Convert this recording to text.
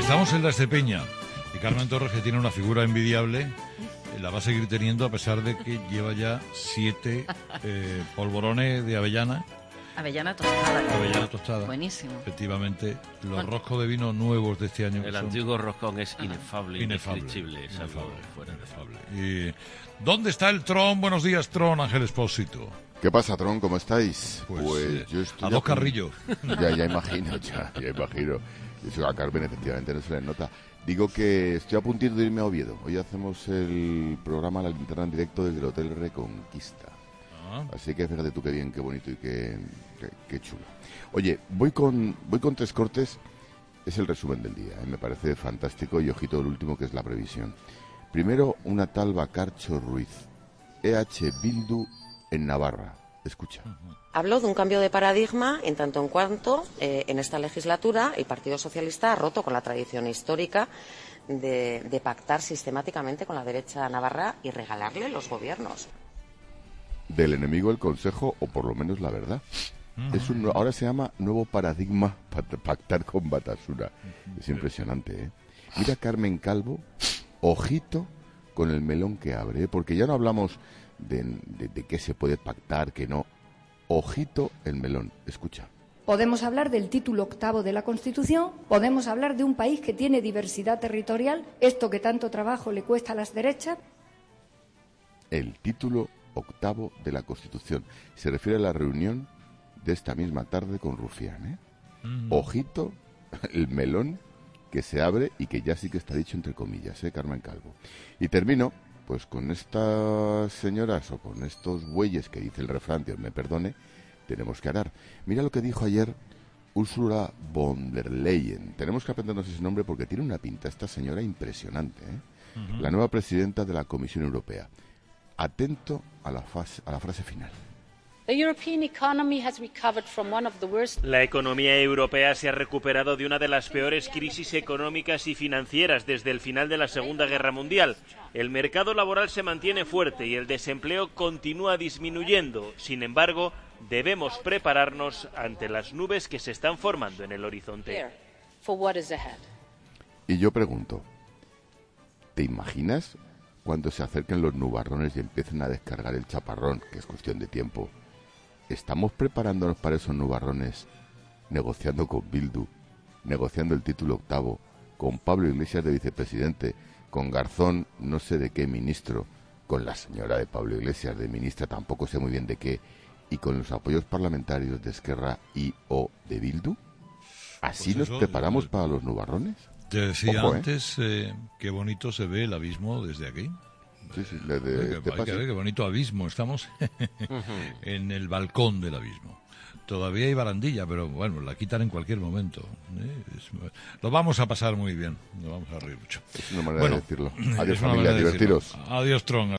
Estamos en la Estepeña y Carmen Torres, que tiene una figura envidiable, la va a seguir teniendo a pesar de que lleva ya 7 polvorones de avellana. Avellana tostada. Avellana tostada. Buenísimo. Efectivamente, los roscos de vino nuevos de este año. El antiguo roscón es inefable, indescriptible. Es algo fuera de inefable. ¿Y dónde está el Tron? Buenos días, Tron, Ángel Expósito. ¿Qué pasa, Tron? ¿Cómo estáis? Pues yo estoy a dos carrillos. Ya imagino. Eso a Carmen efectivamente no se le nota. Digo que estoy a puntito de irme a Oviedo. Hoy hacemos el programa La Linterna en directo desde el Hotel Reconquista. Así que fíjate tú qué bien, qué bonito y qué chulo. Oye, voy con 3 cortes. Es el resumen del día, me parece fantástico. Y ojito el último, que es la previsión. Primero, una tal Bacarcho Ruiz, EH Bildu en Navarra. Escucha. Habló de un cambio de paradigma en tanto en cuanto en esta legislatura el Partido Socialista ha roto con la tradición histórica de pactar sistemáticamente con la derecha navarra y regalarle los gobiernos. Del enemigo el consejo, o por lo menos la verdad. Ahora se llama nuevo paradigma para pactar con Batasuna. Es impresionante, ¿eh? Mira, Carmen Calvo, ojito con el melón que abre, porque ya no hablamos de qué se puede pactar, que no. Ojito el melón, escucha. Podemos hablar del título 8º de la Constitución, podemos hablar de un país que tiene diversidad territorial, esto que tanto trabajo le cuesta a las derechas. El título 8º de la Constitución. Se refiere a la reunión de esta misma tarde con Rufián, ¿eh? Ojito el melón que se abre y que ya sí que está dicho entre comillas, Carmen Calvo. Y termino pues con estas señoras o con estos bueyes que dice el refrán, Dios me perdone, tenemos que arar. Mira lo que dijo ayer Ursula von der Leyen. Tenemos que aprendernos ese nombre porque tiene una pinta esta señora impresionante, ¿eh? La nueva presidenta de la Comisión Europea. Atento a la frase final. La economía europea se ha recuperado de una de las peores crisis económicas y financieras desde el final de la Segunda Guerra Mundial. El mercado laboral se mantiene fuerte y el desempleo continúa disminuyendo. Sin embargo, debemos prepararnos ante las nubes que se están formando en el horizonte. Y yo pregunto, ¿te imaginas cuando se acerquen los nubarrones y empiecen a descargar el chaparrón, que es cuestión de tiempo? ¿Estamos preparándonos para esos nubarrones, negociando con Bildu, negociando el título 8º, con Pablo Iglesias de vicepresidente, con Garzón no sé de qué ministro, con la señora de Pablo Iglesias de ministra tampoco sé muy bien de qué, y con los apoyos parlamentarios de Esquerra y o de Bildu? ¿Así pues nos preparamos para los nubarrones? Te decía antes qué bonito se ve el abismo desde aquí. Sí, qué bonito abismo. Estamos en el balcón del abismo. Todavía hay barandilla, pero bueno, la quitan en cualquier momento. Lo vamos a pasar muy bien, lo vamos a reír mucho. Es una manera de decirlo. Adiós, familia, divertiros. Adiós, Tron.